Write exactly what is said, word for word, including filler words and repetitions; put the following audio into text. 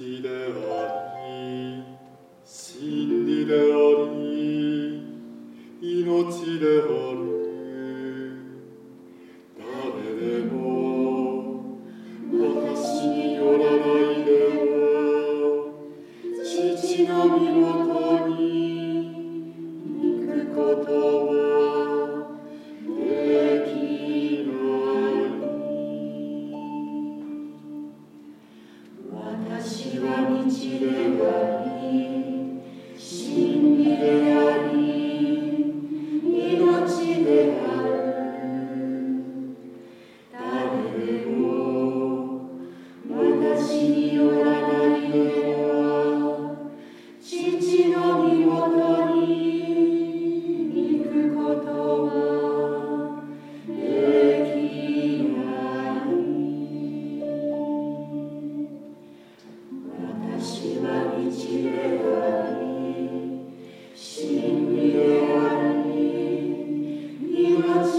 命であり真理であり命である。誰でも私によらないでは父の身元に行くことはできない。私は道であり真理であり命である。誰でも私によらないでは父の身元に行くことはできない。私は道であり真理であり命